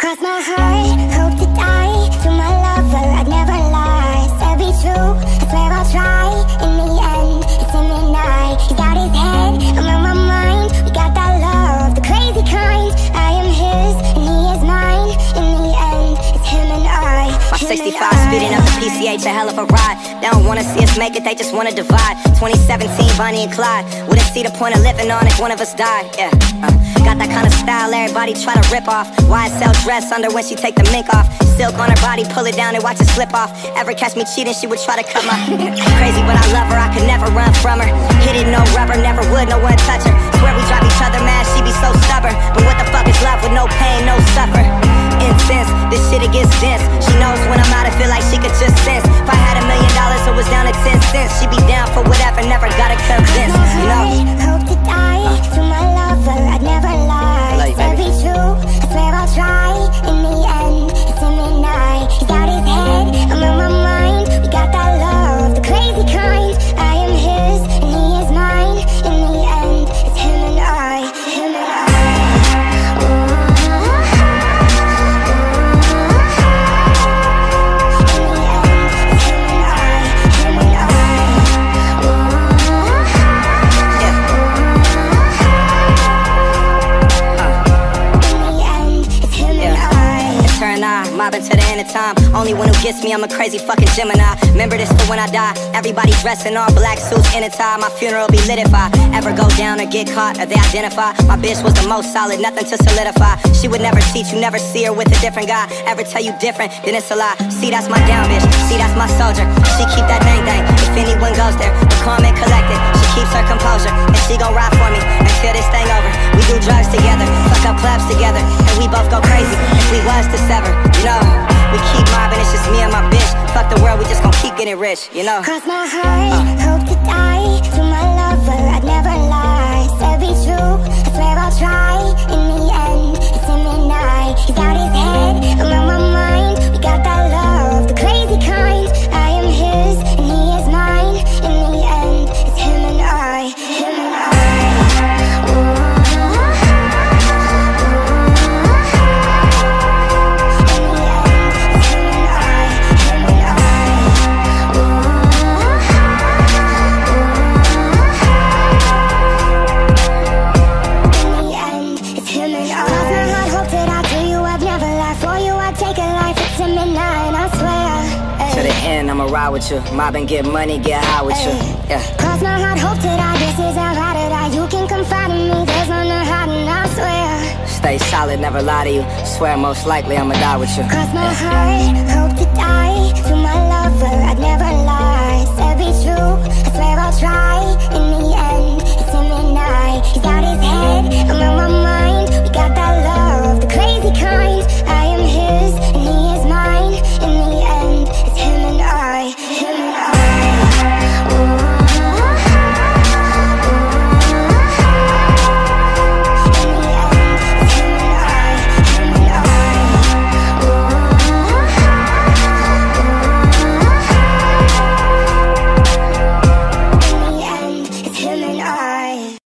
Cross my heart, hope to die. To my lover, I'd never lie. Said be true, I swear I'll try. In the end, it's him and I. He's got his head, I'm on my mind. We got that love, the crazy kind. I am his, and he is mine. In the end, it's him and I. My 65 speeding up the PCH, a hell of a ride. They don't wanna see us make it, they just wanna divide. 2017, Bonnie and Clyde. Wouldn't see the point of living on if one of us died. Yeah, got that kind of style everybody try to rip off. YSL dress under when she take the mink off. Silk on her body, pull it down and watch it slip off. Ever catch me cheating, she would try to cut my crazy, but I love her, I could never run from her. Hit it, no rubber, never would, no one touch her. Swear we drive each other mad, she be so stubborn. But what the fuck is love with no pain, no suffer? Intense, this shit it gets dense. She knows when I'm out, I feel like she could just sense. If I had $1 million, it was down to 10 cents. She be down for whatever, never gotta convince. You know? Hope to die. To my lover, I'd never lie. Said be true, I swear I'll try. In the end, it's him and I. He's got his head, I'm on my mind. We got that love, the crazy kind. I am his, and he is mine. In the end, it's him and I. Him and I. Mobbing to the end of time. Only one who gets me, I'm a crazy fucking Gemini. Remember this for when I die. Everybody dressed in all black suits in a tie. My funeral be lit if I ever go down or get caught or they identify. My bitch was the most solid, nothing to solidify. She would never cheat, you never see her with a different guy. Ever tell you different, then it's a lie. See, that's my down bitch, see, that's my soldier. She keep that dang dang, if anyone goes there. But calm and collected, she keeps her composure. And she gon' ride for me until this thing over. We do drugs together, fuck up clubs together. And we both go crazy if we was to sever. You know, we keep mobbing, it's just me and my bitch. Fuck the world, we just gon' keep getting rich, you know. Cross my heart, hope to die. To my lover, I'd never lie. Said be true, I swear I'll try. In the end, it's him and I. He's got his head, I'm on my mind. We got that love, the crazy kind. I am his, and he is mine. In the end, it's him and I. Him and I. I'ma ride with you, mob and get money, get high with you. Yeah. Cross my heart, hope to die. This is how I to die. You can confide in me, there's no hiding, I swear. Stay solid, never lie to you. Swear most likely I'ma die with you. Cross my heart, hope to die. To my lover, I'd never lie. Said be true, I swear I'll try. In the end.